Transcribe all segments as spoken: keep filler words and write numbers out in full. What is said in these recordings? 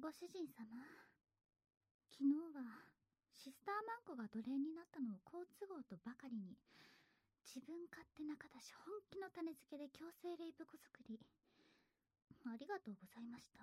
ご主人様、昨日はシスターマンコが奴隷になったのを好都合とばかりに、自分勝手な形本気の種付けで強制レイプ子作り、ありがとうございました。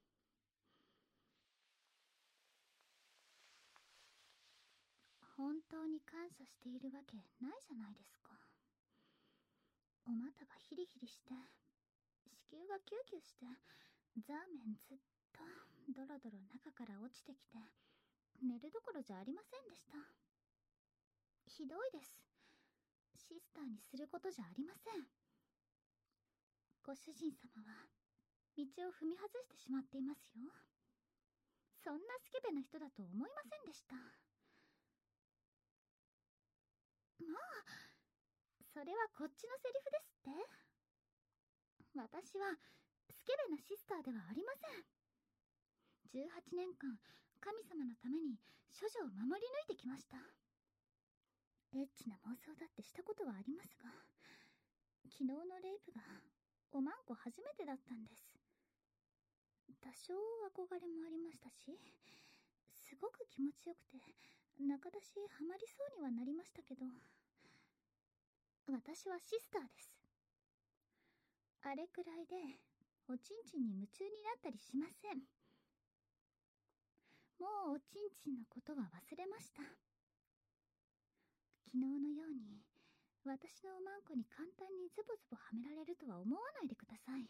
本当に感謝しているわけないじゃないですか。お股がヒリヒリして、子宮がキューキューして、ザーメンずっとドロドロ中から落ちてきて、寝るどころじゃありませんでした。ひどいです。シスターにすることじゃありません。ご主人様は道を踏み外してしまっていますよ。そんなスケベな人だと思いませんでした。まあ、それはこっちのセリフですって。私はスケベなシスターではありません。じゅうはちねんかん神様のために処女を守り抜いてきました。エッチな妄想だってしたことはありますが、昨日のレイプがおまんこ初めてだったんです。多少憧れもありましたし、すごく気持ちよくて中出しハマりそうにはなりましたけど、私はシスターです。あれくらいでおちんちんに夢中になったりしません。もうおちんちんのことは忘れました。昨日のように私のおまんこに簡単にズボズボはめられるとは思わないでください。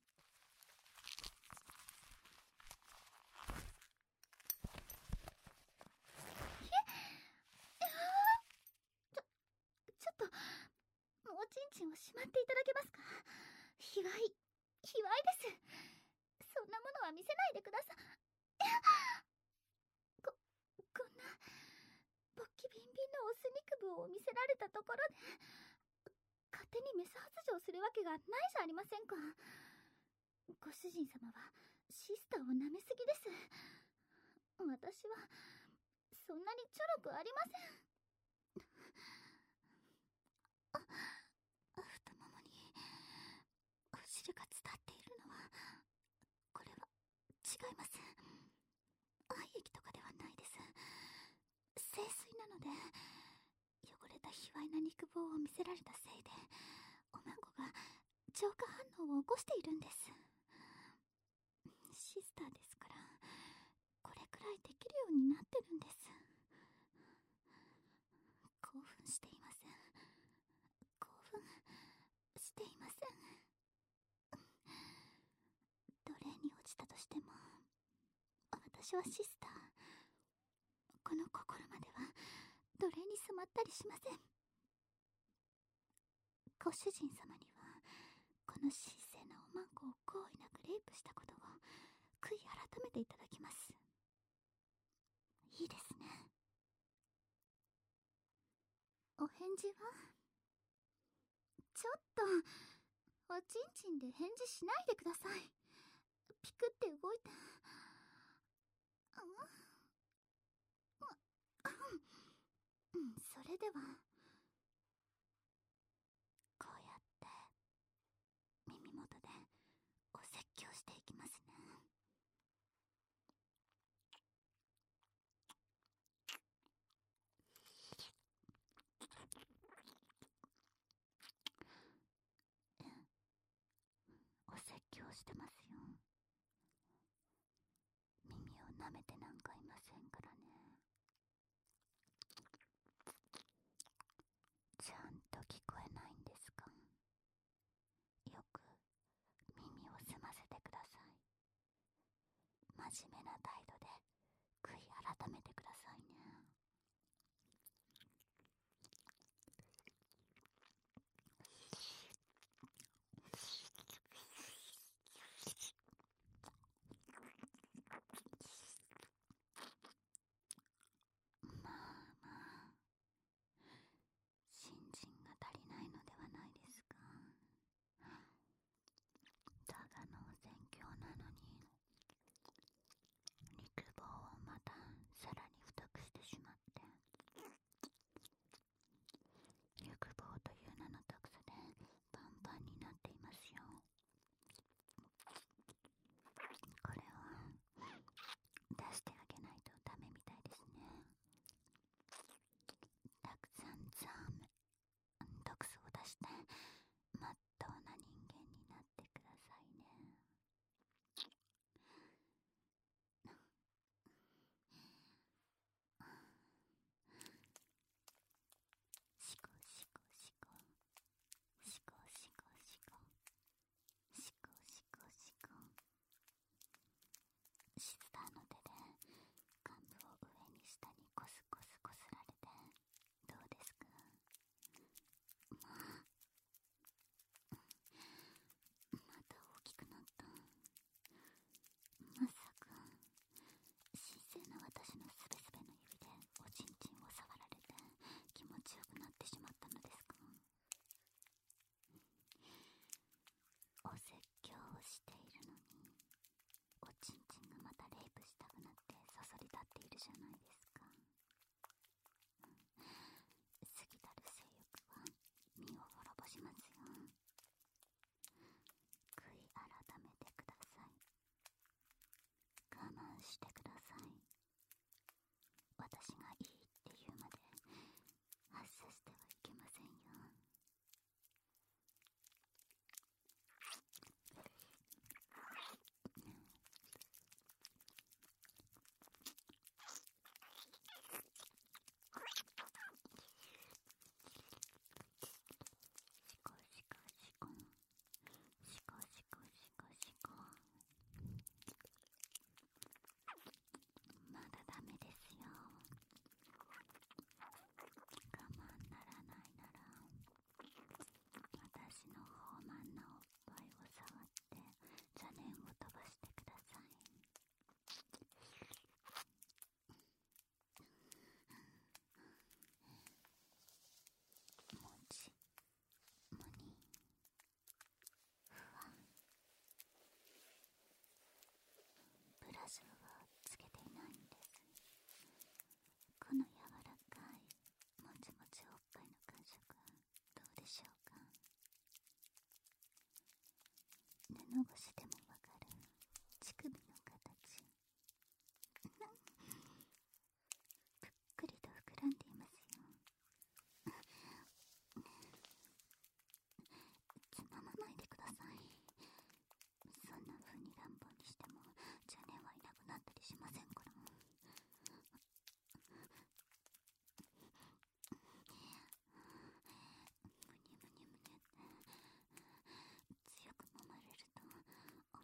ちょっと、おちんちんをしまっていただけますか？卑猥、卑猥です。そんなものは見せないでくださ。こ、こんな、勃起ビンビンのオス肉部を見せられたところで、勝手にメス発情するわけがないじゃありませんか。ご主人様は、シスターを舐めすぎです。私は、そんなにちょろくありません。あ、太ももにお汁が伝っているのは、これは違います。愛液とかではないです。清水なので、汚れた卑猥な肉棒を見せられたせいで、おまんこが浄化反応を起こしているんです。シスターですから、これくらいできるようになってるんです。興奮していません。興奮していません。奴隷に落ちたとしても、私はシスター。この心までは奴隷に染まったりしません。ご主人様にはこの神聖なおまんこを行為なくレイプしたことを悔い改めていただきます。いいですね。お返事は？ちょっと、おちんちんで返事しないでください。ピクって動いて。うん、それでは、こうやって耳元でお説教していきますね。お説教してますよ。耳を舐めてなんかいませんからね。ちゃんと聞こえないんですか？よく耳を澄ませてください。真面目な態度で悔い改めてくださいね。まあまあ、信心が足りないのではないですか。ただのお説教なのに、肉棒をまたさらにじゃないですか。過ぎたる性欲は身を滅ぼしますよ。悔い改めてください。我慢してください。私がいいって言うまで発射してはいけませんよ。シコシコシコシコシコシコシコ。まだダメですよ。我慢ならないなら私の豊満なおっぱいを触って邪念を飛ばしてください。もちもにふわ。ブラジルはつけていないんです。この柔らかいもちもちおっぱいの感触どうでしょうか。布越しでもわかる乳首の形ぷっくりと膨らんでいますよ。つままないでください。そんな風に乱暴にしても邪念はいなくなったりしませんから。むにゅむにゅむにゅって強く揉まれるとおっ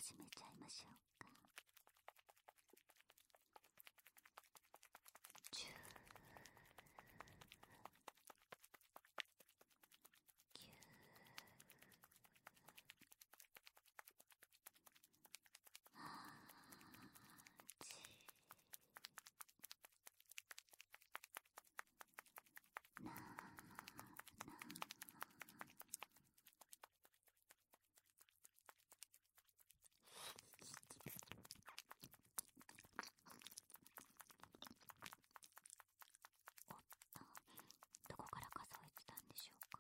始めちゃいましょうか。じゅう、きゅう、はち、なな、どこから数えてたんでしょうか。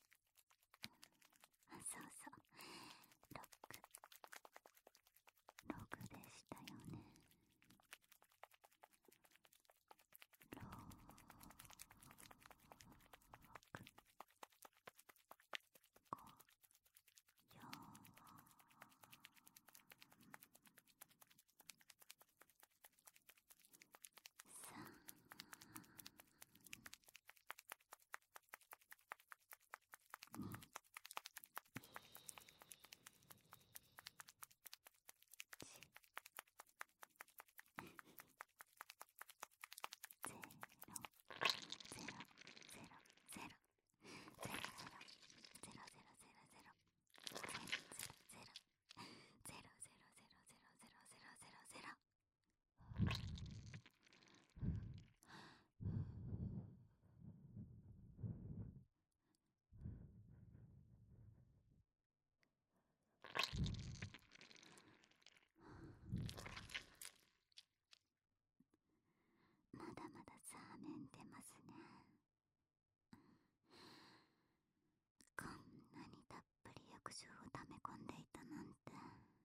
そうそう、ろく、ろくでしたよね。ろく、ご、よん、さん、に、まだまだサーメン出ますね。こんなにたっぷり浴場を溜め込んでいたなんて。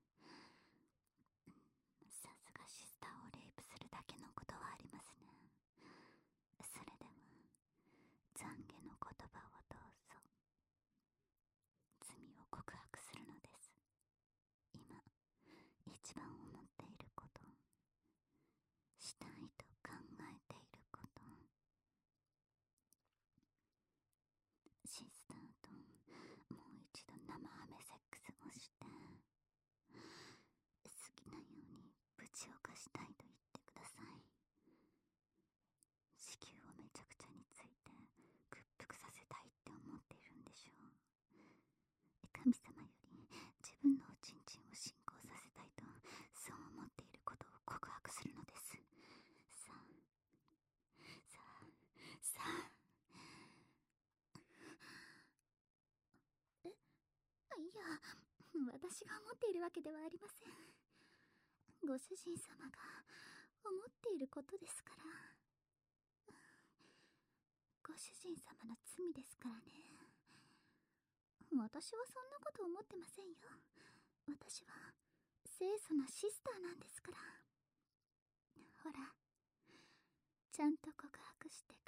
さすがシスターをレイプするだけのことはありますね。それでは懺悔の言葉をどうぞ。罪を告白するのです。今一番思っていること、したいと考えていること。シスターともう一度生ハメセックスをして、好きなようにぶちを貸したいと言ってください。子宮をめちゃくちゃについて屈服させたいって思っているんでしょう。神様より自分のおちんちんを信仰させたいと、そう思っていることを告白するのです。さあさあさあ。え、いや、私が思っているわけではありません。ご主人様が思っていることですから。ご主人様の罪ですからね。私はそんなこと思ってませんよ。私は清楚なシスターなんですから。ほら、ちゃんと告白して